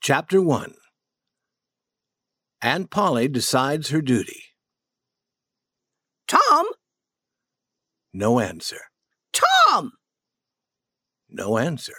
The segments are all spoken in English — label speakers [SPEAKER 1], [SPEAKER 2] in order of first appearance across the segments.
[SPEAKER 1] Chapter 1. Aunt Polly Decides Her Duty.
[SPEAKER 2] Tom?
[SPEAKER 1] No answer.
[SPEAKER 2] Tom!
[SPEAKER 1] No answer.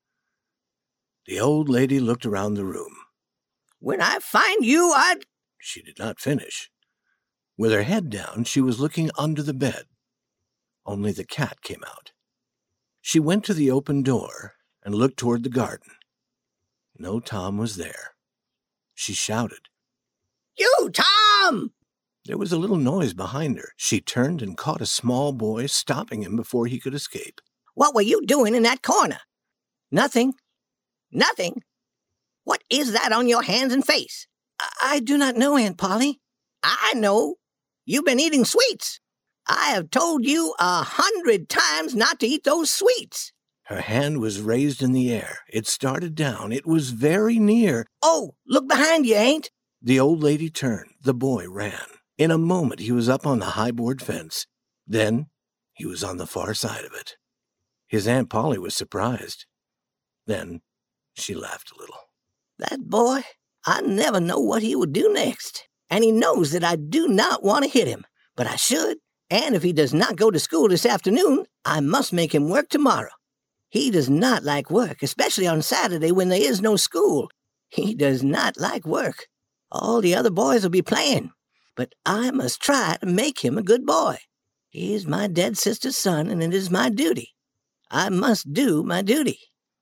[SPEAKER 1] The old lady looked around the room.
[SPEAKER 2] When I find you, I'd...
[SPEAKER 1] She did not finish. With her head down, she was looking under the bed. Only the cat came out. She went to the open door and looked toward the garden. No Tom was there. She shouted.
[SPEAKER 2] You, Tom!
[SPEAKER 1] There was a little noise behind her. She turned and caught a small boy, stopping him before he could escape.
[SPEAKER 2] What were you doing in that corner? Nothing. Nothing? What is that on your hands and face?
[SPEAKER 1] I do not know, Aunt Polly.
[SPEAKER 2] I know. You've been eating sweets. I have told you 100 times not to eat those sweets.
[SPEAKER 1] Her hand was raised in the air. It started down. It was very near.
[SPEAKER 2] Oh, look behind you, Ain't.
[SPEAKER 1] The old lady turned. The boy ran. In a moment, he was up on the high-board fence. Then, he was on the far side of it. His Aunt Polly was surprised. Then, she laughed a little.
[SPEAKER 2] That boy, I never know what he will do next. And he knows that I do not want to hit him, but I should. And if he does not go to school this afternoon, I must make him work tomorrow. He does not like work, especially on Saturday when there is no school. He does not like work. All the other boys will be playing, but I must try to make him a good boy. He is my dead sister's son, and it is my duty. I must do my duty.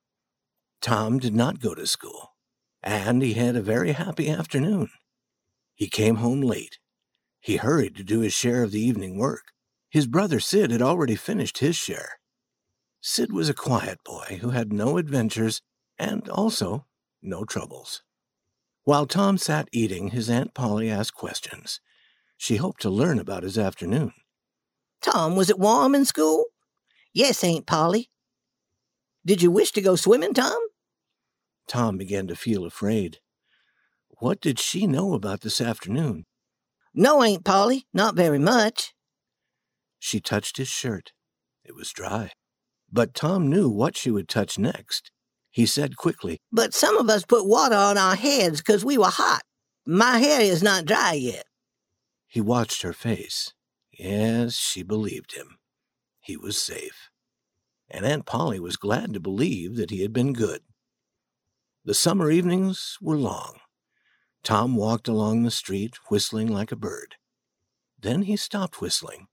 [SPEAKER 1] Tom did not go to school, and he had a very happy afternoon. He came home late. He hurried to do his share of the evening work. His brother Sid had already finished his share. Sid was a quiet boy who had no adventures and also no troubles. While Tom sat eating, his Aunt Polly asked questions. She hoped to learn about his afternoon.
[SPEAKER 2] Tom, was it warm in school? Yes, Aunt Polly. Did you wish to go swimming, Tom?
[SPEAKER 1] Tom began to feel afraid. What did she know about this afternoon?
[SPEAKER 2] No, Aunt Polly, not very much.
[SPEAKER 1] She touched his shirt. It was dry. But Tom knew what she would touch next. He said quickly,
[SPEAKER 2] But some of us put water on our heads because we were hot. My hair is not dry yet.
[SPEAKER 1] He watched her face. Yes, she believed him. He was safe. And Aunt Polly was glad to believe that he had been good. The summer evenings were long. Tom walked along the street, whistling like a bird. Then he stopped whistling.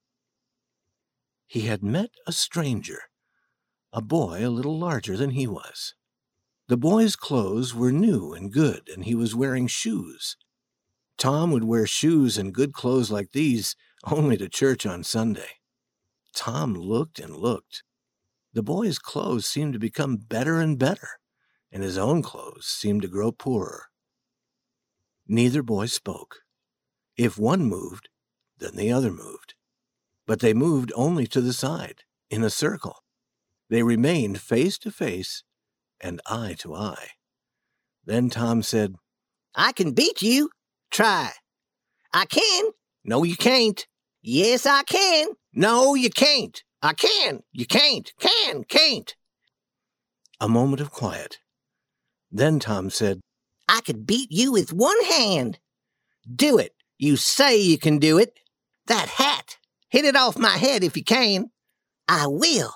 [SPEAKER 1] He had met a stranger, a boy a little larger than he was. The boy's clothes were new and good, and he was wearing shoes. Tom would wear shoes and good clothes like these only to church on Sunday. Tom looked and looked. The boy's clothes seemed to become better and better, and his own clothes seemed to grow poorer. Neither boy spoke. If one moved, then the other moved. But they moved only to the side, in a circle. They remained face to face and eye to eye. Then Tom said,
[SPEAKER 2] I can beat you. Try. I can.
[SPEAKER 1] No, you can't.
[SPEAKER 2] Yes, I can.
[SPEAKER 1] No, you can't.
[SPEAKER 2] I can.
[SPEAKER 1] You can't. Can't. A moment of quiet. Then Tom said,
[SPEAKER 2] I could beat you with one hand. Do it. You say you can do it. That hat. Hit it off my head if you can. I will.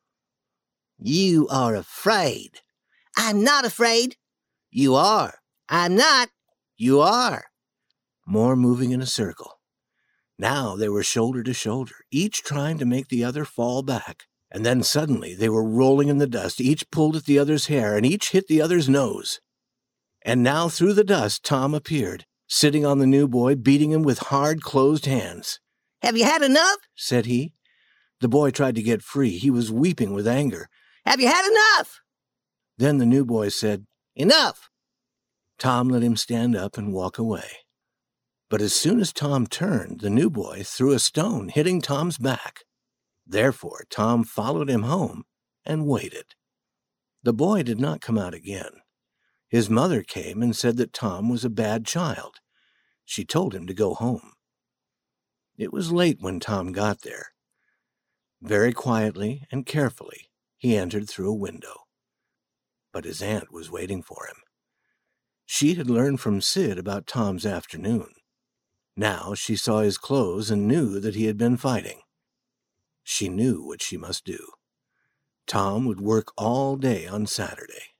[SPEAKER 2] You are afraid. I'm not afraid. You are. I'm not. You are.
[SPEAKER 1] More moving in a circle. Now they were shoulder to shoulder, each trying to make the other fall back. And then suddenly they were rolling in the dust. Each pulled at the other's hair, and each hit the other's nose. And now through the dust Tom appeared, sitting on the new boy, beating him with hard, closed hands.
[SPEAKER 2] Have you had enough?
[SPEAKER 1] Said he. The boy tried to get free. He was weeping with anger.
[SPEAKER 2] Have you had enough?
[SPEAKER 1] Then the new boy said,
[SPEAKER 2] Enough.
[SPEAKER 1] Tom let him stand up and walk away. But as soon as Tom turned, the new boy threw a stone, hitting Tom's back. Therefore, Tom followed him home and waited. The boy did not come out again. His mother came and said that Tom was a bad child. She told him to go home. It was late when Tom got there. Very quietly and carefully, he entered through a window. But his aunt was waiting for him. She had learned from Sid about Tom's afternoon. Now she saw his clothes and knew that he had been fighting. She knew what she must do. Tom would work all day on Saturday.